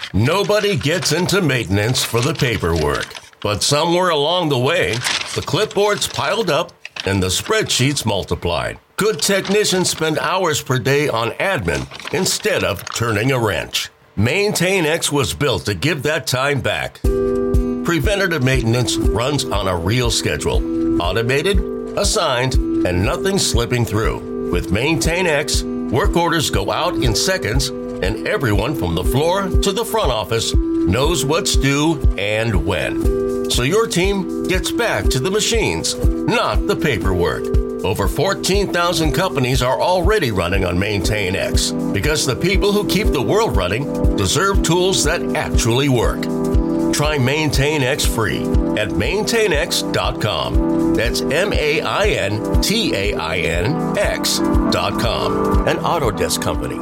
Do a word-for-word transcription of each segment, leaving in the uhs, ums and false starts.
Nobody gets into maintenance for the paperwork. But somewhere along the way, the clipboards piled up and the spreadsheets multiplied. Good technicians spend hours per day on admin instead of turning a wrench. MaintainX was built to give that time back. Preventative maintenance runs on a real schedule. Automated, assigned, and nothing slipping through. With MaintainX, work orders go out in seconds, and everyone from the floor to the front office knows what's due and when. So your team gets back to the machines, not the paperwork. Over fourteen thousand companies are already running on MaintainX because the people who keep the world running deserve tools that actually work. Try MaintainX free at maintain x dot com. That's M A I N T A I N X dot com. An Autodesk company.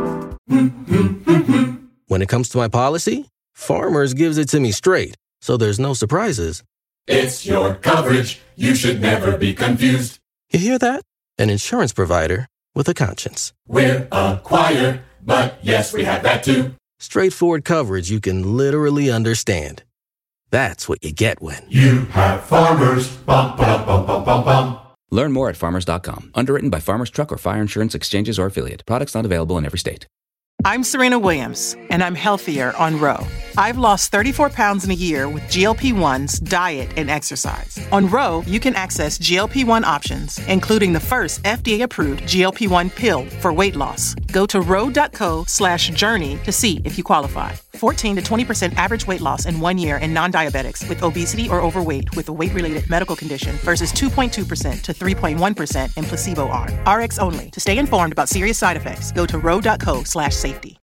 When it comes to my policy, Farmers gives it to me straight, so there's no surprises. It's your coverage. You should never be confused. You hear that? An insurance provider with a conscience. We're a choir, but yes, we have that too. Straightforward coverage you can literally understand. That's what you get when you have Farmers. Bum, ba, bum, bum, bum, bum. Learn more at farmers dot com. Underwritten by Farmers Truck or Fire Insurance Exchanges or Affiliate. Products not available in every state. I'm Serena Williams, and I'm healthier on Ro. I've lost thirty-four pounds in a year with G L P ones, diet, and exercise. On Ro, you can access G L P one options, including the first F D A-approved G L P one pill for weight loss. Go to ro.co slash journey to see if you qualify. fourteen to twenty percent average weight loss in one year in non-diabetics with obesity or overweight with a weight-related medical condition versus two point two percent to three point one percent in placebo arm. R X only. To stay informed about serious side effects, go to ro.co slash safety.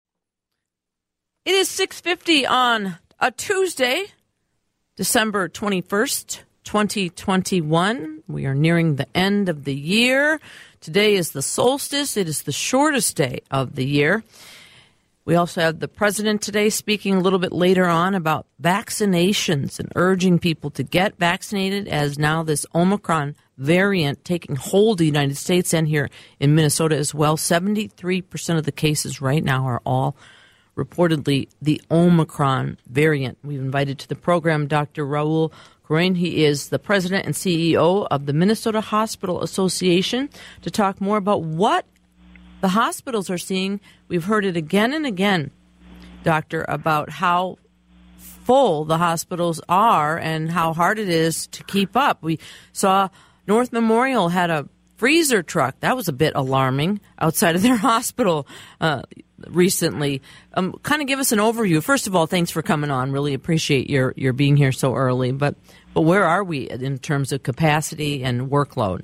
It is six fifty on a Tuesday, December twenty-first, twenty twenty-one. We are nearing the end of the year. Today is the solstice. It is the shortest day of the year. We also have the president today speaking a little bit later on about vaccinations and urging people to get vaccinated as now this Omicron variant taking hold of the United States and here in Minnesota as well. seventy-three percent of the cases right now are all reportedly the Omicron variant. We've invited to the program Doctor Raul Guerin. He is the president and C E O of the Minnesota Hospital Association to talk more about what the hospitals are seeing. We've heard it again and again, Doctor, about how full the hospitals are and how hard it is to keep up. We saw North Memorial had a freezer truck. That was a bit alarming outside of their hospital uh, recently. Um, kind of give us an overview. First of all, thanks for coming on. Really appreciate your, your being here so early. But, but where are we in terms of capacity and workload?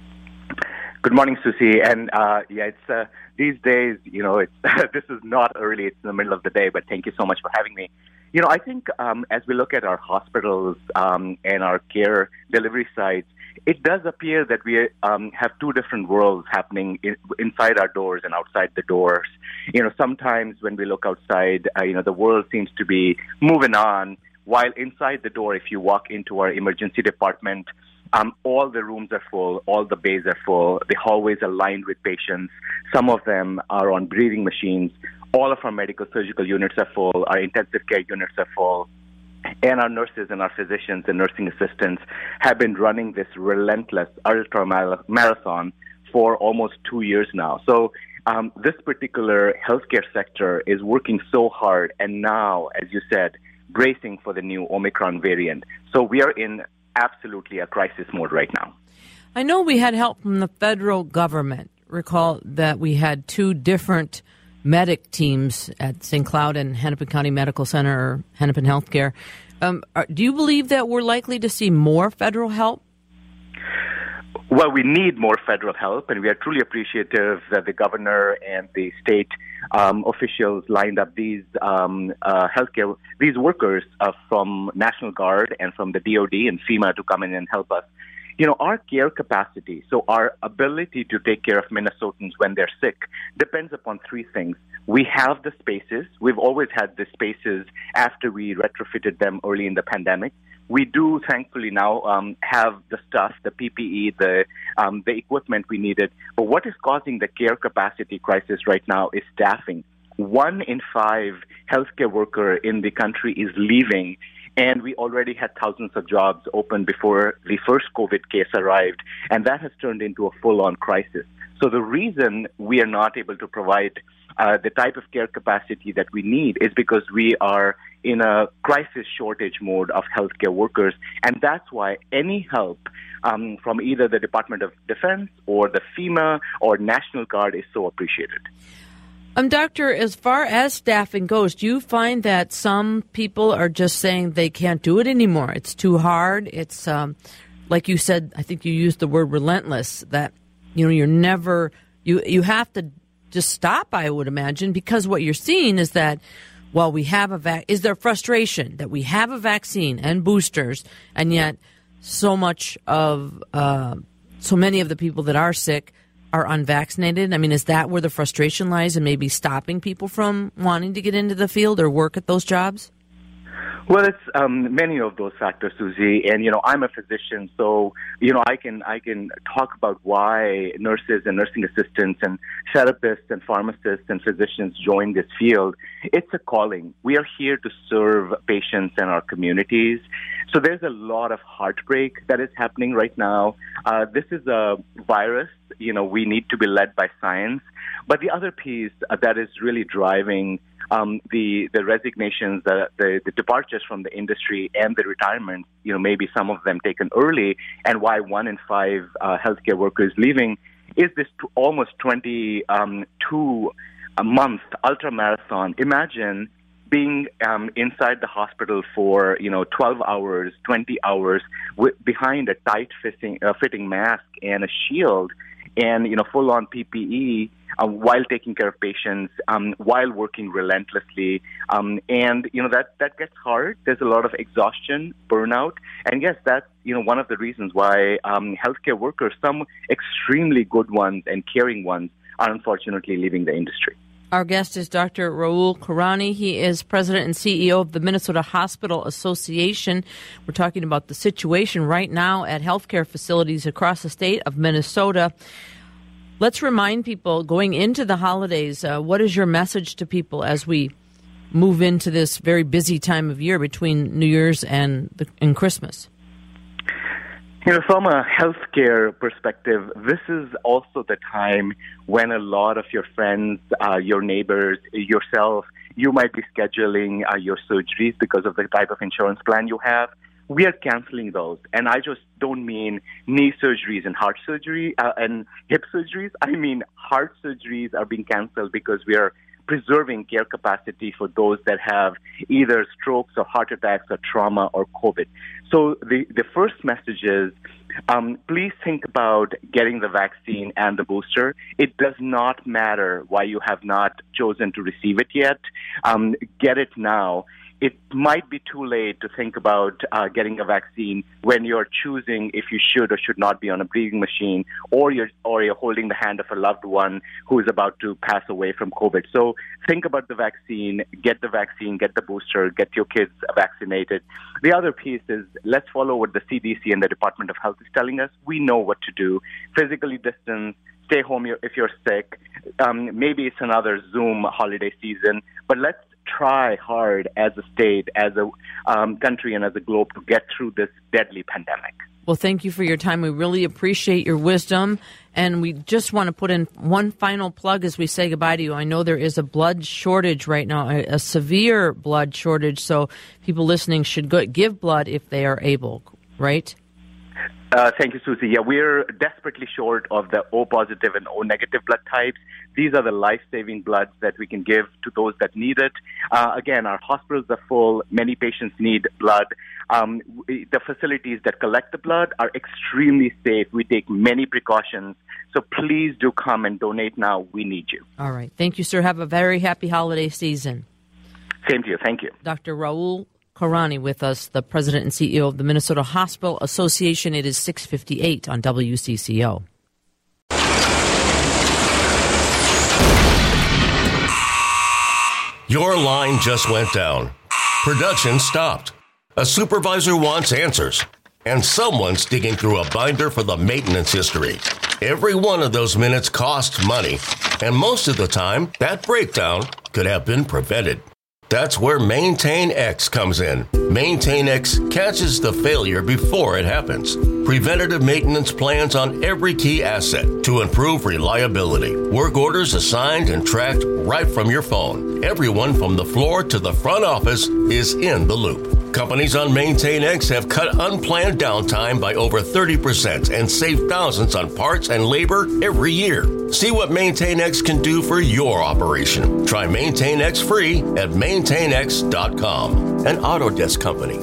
Good morning, Susie. And uh, yeah, it's uh, these days, you know, it's this is not early. It's in the middle of the day, but thank you so much for having me. You know, I think um, as we look at our hospitals um, and our care delivery sites, it does appear that we um, have two different worlds happening in, inside our doors and outside the doors. You know, sometimes when we look outside, uh, you know, the world seems to be moving on, while inside the door, if you walk into our emergency department, Um, all the rooms are full, all the bays are full, the hallways are lined with patients. Some of them are on breathing machines. All of our medical surgical units are full, our intensive care units are full, and our nurses and our physicians and nursing assistants have been running this relentless ultra marathon for almost two years now. So um, this particular healthcare sector is working so hard, and now, as you said, bracing for the new Omicron variant. So we are in absolutely a crisis mode right now. I know we had help from the federal government. Recall that we had two different medic teams at Saint Cloud and Hennepin County Medical Center or Hennepin Healthcare. Um, are, do you believe that we're likely to see more federal help? Well, we need more federal help, and we are truly appreciative that the governor and the state um, officials lined up these um, uh, healthcare, these workers uh, from National Guard and from the D O D and FEMA to come in and help us. You know, our care capacity, so our ability to take care of Minnesotans when they're sick, depends upon three things. We have the spaces. We've always had the spaces after we retrofitted them early in the pandemic. We do, thankfully, now um, have the stuff, the P P E, the um, the equipment we needed. But what is causing the care capacity crisis right now is staffing. One in five healthcare worker in the country is leaving. And we already had thousands of jobs open before the first COVID case arrived, and that has turned into a full-on crisis. So the reason we are not able to provide uh, the type of care capacity that we need is because we are in a crisis shortage mode of healthcare workers, and that's why any help um, from either the Department of Defense or the FEMA or National Guard is so appreciated. Um, Doctor, as far as staffing goes, do you find that some people are just saying they can't do it anymore? It's too hard. It's, um, like you said, I think you used the word relentless, that, you know, you're never, you, you have to just stop, I would imagine, because what you're seeing is that, well, we have a vac, is there frustration that we have a vaccine and boosters, and yet so much of, uh, so many of the people that are sick are unvaccinated? I mean, is that where the frustration lies and maybe stopping people from wanting to get into the field or work at those jobs? Well, it's um, many of those factors, Susie. And, you know, I'm a physician, so, you know, I can I can talk about why nurses and nursing assistants and therapists and pharmacists and physicians join this field. It's a calling. We are here to serve patients and our communities. So there's a lot of heartbreak that is happening right now. Uh, this is a virus. You know, we need to be led by science. But the other piece uh, that is really driving um, the the resignations, the, the the departures from the industry, and the retirements, you know, maybe some of them taken early, and why one in five uh, healthcare workers leaving, is this t- almost twenty-two a month ultra marathon. Imagine being um, inside the hospital for, you know, twelve hours, twenty hours, with, behind a tight fitting, uh, fitting mask and a shield, and, you know, full-on P P E uh, while taking care of patients, um, while working relentlessly. Um, and, you know, that, that gets hard. There's a lot of exhaustion, burnout. And, yes, that's, you know, one of the reasons why um, healthcare workers, some extremely good ones and caring ones, are unfortunately leaving the industry. Our guest is Doctor Rahul Khurani. He is president and C E O of the Minnesota Hospital Association. We're talking about the situation right now at healthcare facilities across the state of Minnesota. Let's remind people going into the holidays, uh, what is your message to people as we move into this very busy time of year between New Year's and, the, and Christmas? You know, from a healthcare perspective, this is also the time when a lot of your friends, uh, your neighbors, yourself, you might be scheduling uh, your surgeries because of the type of insurance plan you have. We are canceling those. And I just don't mean knee surgeries and heart surgery uh, and hip surgeries. I mean heart surgeries are being canceled because we are preserving care capacity for those that have either strokes or heart attacks or trauma or COVID. So the, the first message is, um, please think about getting the vaccine and the booster. It does not matter why you have not chosen to receive it yet. Um, get it now. It might be too late to think about uh, getting a vaccine when you're choosing if you should or should not be on a breathing machine, or you're or you're holding the hand of a loved one who is about to pass away from COVID. So think about the vaccine, get the vaccine, get the booster, get your kids vaccinated. The other piece is, let's follow what the C D C and the Department of Health is telling us. We know what to do. Physically distance, stay home if you're sick. Um, maybe it's another Zoom holiday season, but let's try hard as a state, as a um, country, and as a globe to get through this deadly pandemic. Well, thank you for your time. We really appreciate your wisdom. And we just want to put in one final plug as we say goodbye to you. I know there is a blood shortage right now, a, a severe blood shortage. So people listening should go, give blood if they are able, right? Uh, thank you, Susie. Yeah, we're desperately short of the O positive and O negative blood types. These are the life-saving bloods that we can give to those that need it. Uh, again, our hospitals are full. Many patients need blood. Um, we, the facilities that collect the blood are extremely safe. We take many precautions. So please do come and donate now. We need you. All right. Thank you, sir. Have a very happy holiday season. Same to you. Thank you. Doctor Rahul Khurani with us, the president and C E O of the Minnesota Hospital Association. It is six fifty-eight on W C C O. Your line just went down. Production stopped. A supervisor wants answers. And someone's digging through a binder for the maintenance history. Every one of those minutes costs money. And most of the time, that breakdown could have been prevented. That's where Maintain X comes in. Maintain X catches the failure before it happens. Preventative maintenance plans on every key asset to improve reliability. Work orders assigned and tracked right from your phone. Everyone from the floor to the front office is in the loop. Companies on Maintain X have cut unplanned downtime by over thirty percent and saved thousands on parts and labor every year. See what Maintain X can do for your operation. Try Maintain X free at maintain x dot com, an Autodesk company.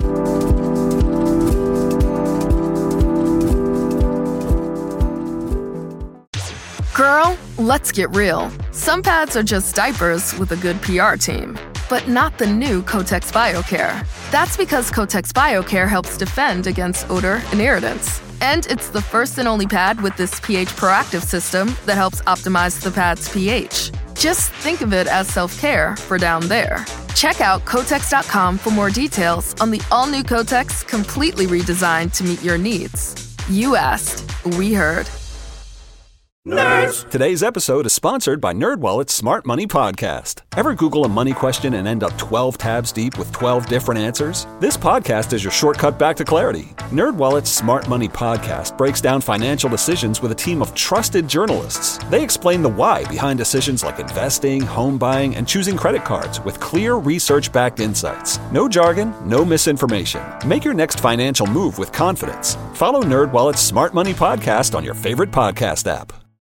Girl, let's get real. Some pads are just diapers with a good P R team. But not the new Kotex BioCare. That's because Kotex BioCare helps defend against odor and irritants. And it's the first and only pad with this pH proactive system that helps optimize the pad's pH. Just think of it as self-care for down there. Check out Kotex dot com for more details on the all-new Kotex, completely redesigned to meet your needs. You asked, we heard. Nerds! Today's episode is sponsored by NerdWallet's Smart Money Podcast. Ever Google a money question and end up twelve tabs deep with twelve different answers? This podcast is your shortcut back to clarity. NerdWallet's Smart Money Podcast breaks down financial decisions with a team of trusted journalists. They explain the why behind decisions like investing, home buying, and choosing credit cards with clear research-backed insights. No jargon, no misinformation. Make your next financial move with confidence. Follow NerdWallet's Smart Money Podcast on your favorite podcast app.